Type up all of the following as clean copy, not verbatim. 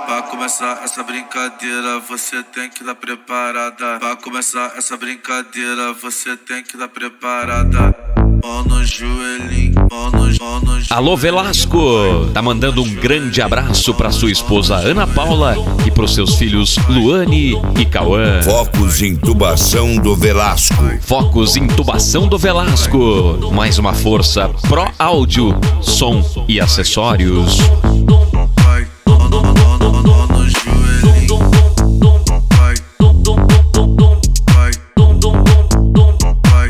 Pra começar essa brincadeira, você tem que estar preparada. Pra começar essa brincadeira, você tem que estar preparada. Mão no joelhinho, mão no joelhinho. Alô Velasco, tá mandando um grande abraço pra sua esposa Ana Paula e pros seus filhos Luane e Cauã. Focos Intubação do Velasco. Focos Intubação do Velasco. Mais uma força Pro Áudio, som e acessórios. Vai, mão no joelhinho. Vai, vai, vai,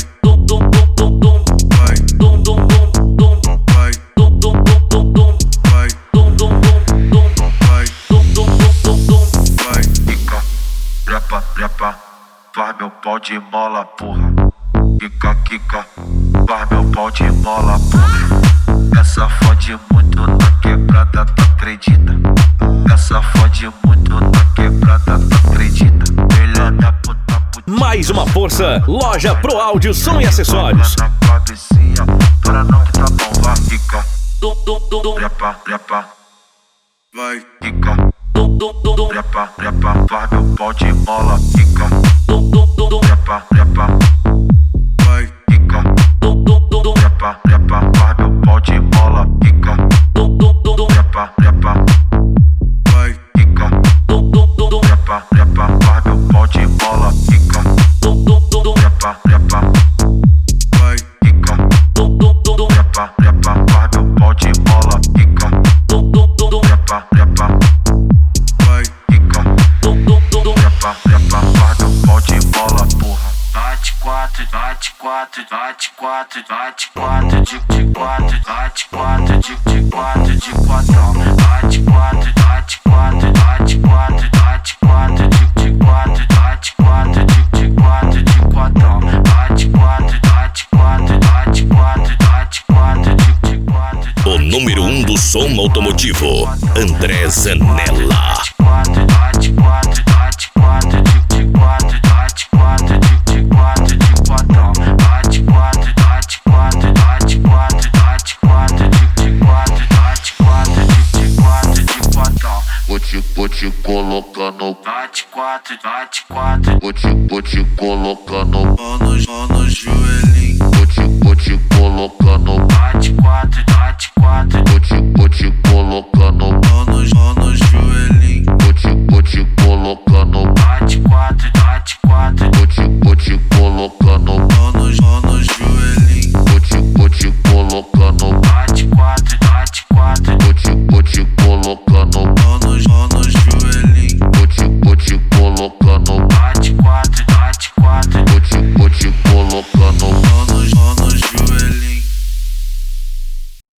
faz meu pau de mola, porra. Quica, quica, faz meu pau de mola, porra. Essa fode muito na quebrada, tu acredita? Essa fode muito na quebrada, tu acredita? Filha da puta, puta. Mais uma força, loja Pro Áudio, som e acessórios. Na cabecinha, para não que tá bom, vai, quica. Prepa, prepa, vai, quica. Prepa, prepa, faz meu pau de mola, quica. Prepa, prepa, vai, quica. Prepa, prepa, faz meu pau de mola, quica. Prepa, prepa, vai, quica. Prepa, prepa, faz meu pau de mola, quica. Prepa, prepa, vai, quica. Prepa, prepa, faz meu pau de mola, quica. Prepa, prepa, vai, quica. Prepa, prepa, faz meu pau de mola, porra. Bate quatro, bate quatro, bate quatro, bate quatro, de quatro, bate quatro, de quatro, de quatro. Bate quatro, bate quatro, bate quatro, bate quatro, de quatro, bate quatro, de quatro, de quatro. Bate quatro, bate quatro, bate quatro, bate quatro, de quatro. O número 1 do som automotivo, André Zanella. Bate quatro, bate quatro, de quatro, bate quatro, de quatro, de quatro. Bate quatro, bate quatro, bate quatro, bate quatro, de quatro, bate quatro, de quatro, de quatro. Vou te colocando. Bate quatro, bate quatro. Vou te colocando. Mão no joelhinho. Vou te colocando. Bate quatro, bate quatro. Vou te colocando. Mão no